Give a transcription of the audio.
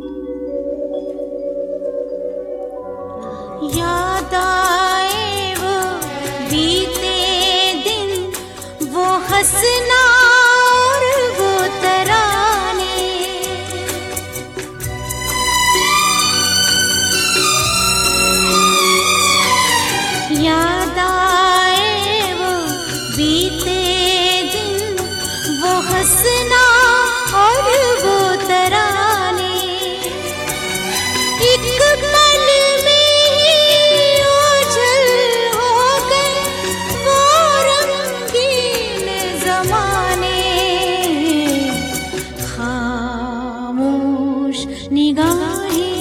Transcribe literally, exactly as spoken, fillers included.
याद आए वो बीते दिन, वो हंसना और वो तराने। याद आए वो बीते दिन, वो हंसना और वो तराने। एक पल में ओझल हो गए वो रंगीन ज़माने। खामोश निगाहें